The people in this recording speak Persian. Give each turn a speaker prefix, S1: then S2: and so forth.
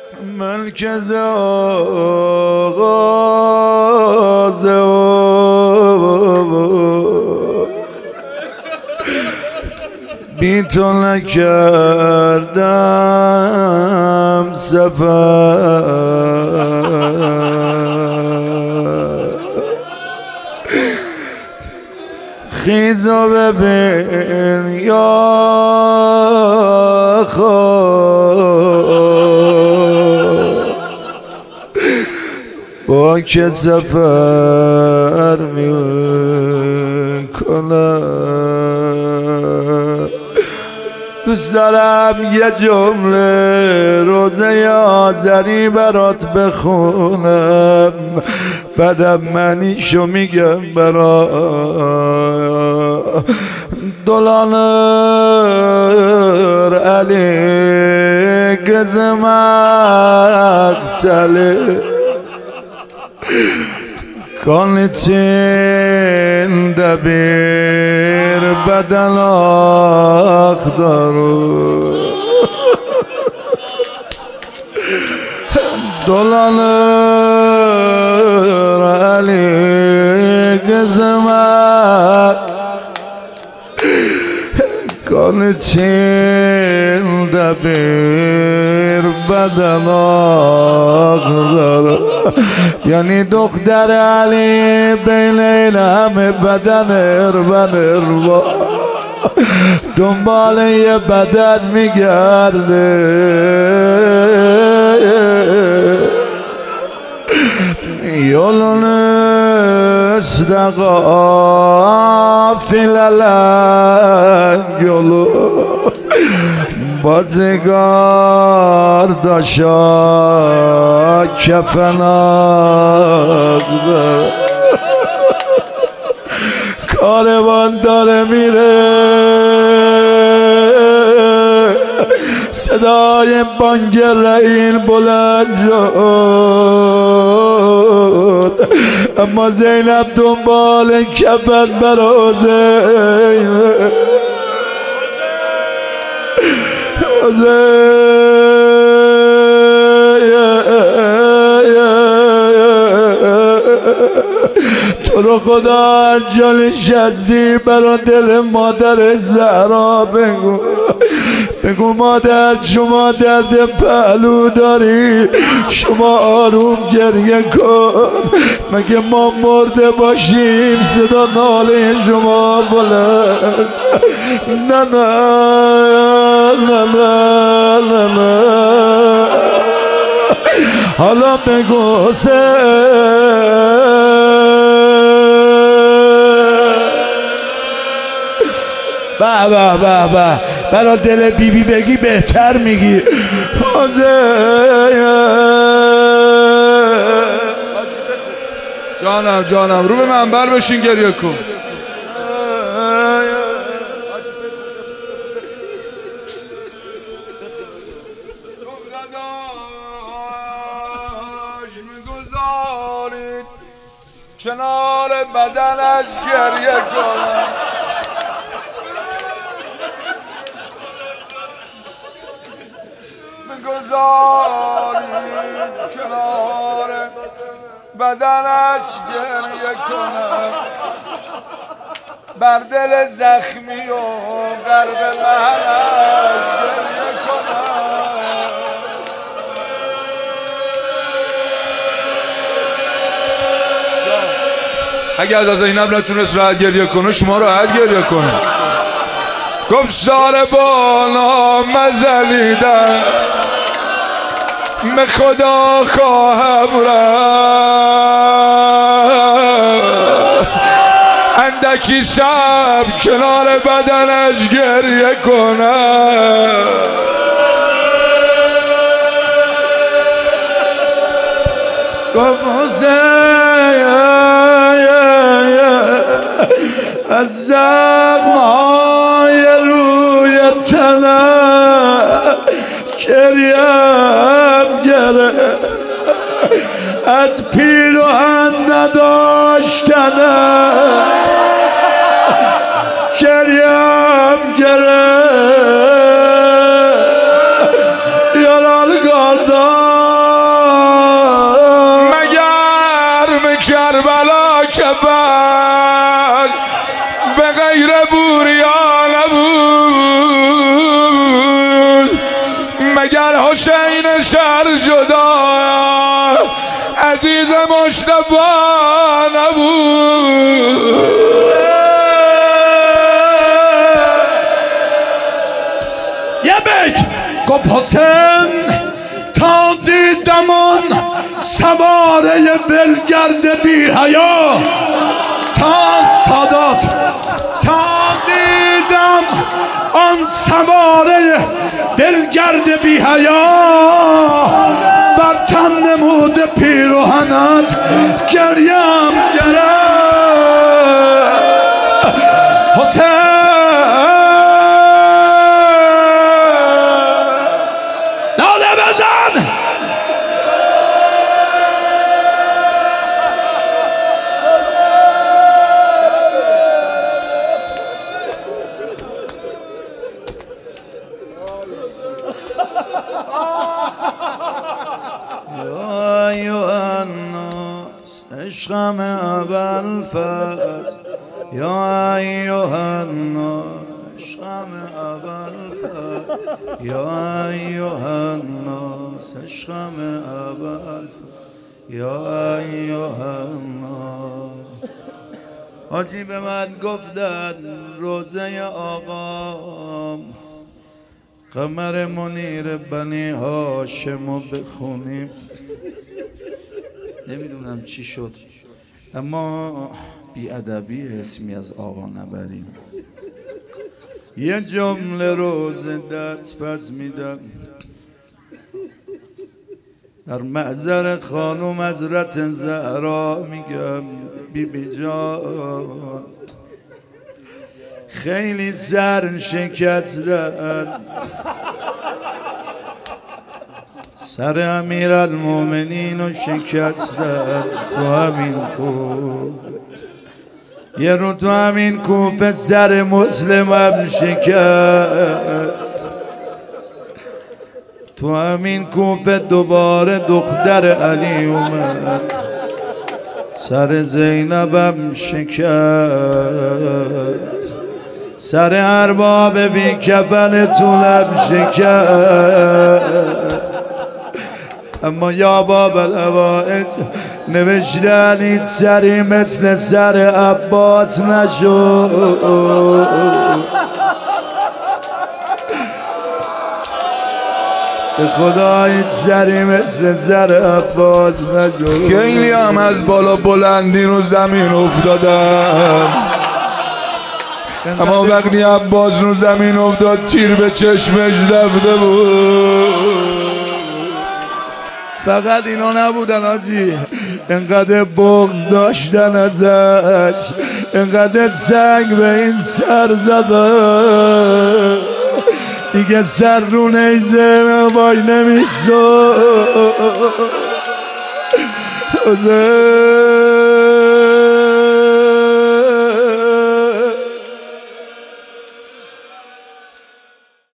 S1: مرکز آغاز بی تو نکردم سفر خیز و ببین یا با که سفر میکنم. دوست دارم یه جمله روزه آذری برات بخونم، بعدم معنیشو میگم برات. دلانır Ali kızım aksalı kan içinde bir beden aktarır. Dolanır Ali kızım kan içinde bir beden aktarır. Yani دختر علی بین این همه بدن اربن دنبال یه بدن میگرده. یولون استقافیلن یولو بازگار داشا کفناق کاروان داره میره، صدای بانگ رعیل بلند شد، اما زینب دنبال کفن برا زینب تو رو خدا جانش هستی برا دل مادر زهرا بگو، بگو مادر شما درد پهلو داری، شما آروم گریه کن، مگه ما مرده باشیم صدا ناله شما بلند. نه نه نه نه نه نه حالا بگو به به به به برا دل بیبی بگی بهتر میگی.
S2: جانم جانم رو به منبر بشین گریه کن.
S1: کنار بدنش گریه کنم، بگذارید کنار بدنش گریه کنم، بر دل زخمی و قلب محنش گریه کنم.
S2: اگه از زینب نتونست راحت گریه کنه شما راحت گریه کنه. گفت سار بالا مزلیدن به خدا خواهم رفت، اندکی شب کنار بدنش گریه کنم.
S1: گفت از زخم‌های روی تنم گریم گره، از پیراهن نداشتنم گریم گره. یاران گردان
S2: کربلا کفن به غیر بوریا نبود، مگر حسین شهر جدا عزیز مصطفی نبود.
S1: یه بیت گفت حسین تا دیدم آن سواره ولگرد بی حیا، تا سادات تا دیدم آن سواره ولگرد بی حیا، بر تن نمود پیراهنت گریم گرم حسین. ناله بزن یا ایها الناس عشقم ابوالفضل، یا ایها الناس عشقم ابوالفضل، یا ایها الناس عشقم ابوالفضل، یا ایها الناس. حاجی به من گفتن روزه آقام قمر منیر بنی هاشمو بخونیم، نمیدونم چی شد اما بیادبی اسمی از آقا نبریم. یه جمله روز دست پس میدم در محضر خانم حضرت زهرا، میگم بیبی جان خیلی سر شکستن، سر امیرالمومنین رو شکستن تو همین کوفه، یه رو تو همین کوفه سر مسلم هم شکست، تو همین کوفه دوباره دختر علی اومد سر زینبم شکست، سر ارباب بی کفن طولم شکست. اما یا باب الهوائج نوشتن این سری مثل سر عباس نشد، به خدا این سری مثل سر عباس نشد.
S2: خیلی هم از بالا بلندی رو زمین افتادن، اما وقتی عباس رو زمین افتاد تیر به چشمش رفته بود.
S1: فقط اینا نبودن آجی، انقدر بغض داشتن ازش، انقدر سنگ به این سر زدن دیگه سر رو نیزه وای نمیستو.